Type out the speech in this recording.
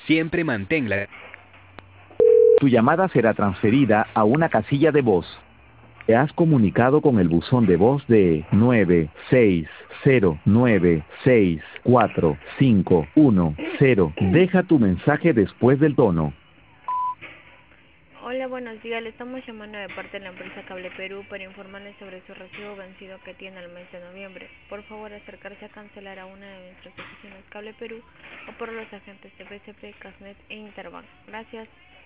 Siempre manténla. Tu llamada será transferida a una casilla de voz. Te has comunicado con el buzón de voz de 960964510. Deja tu mensaje después del tono. Hola, buenos días. Le estamos llamando de parte de la empresa Cable Perú para informarle sobre su recibo vencido que tiene el mes de noviembre. Por favor, acercarse a cancelar a una de nuestras oficinas Cable Perú o por los agentes de BCP, Casnet e Interbank. Gracias.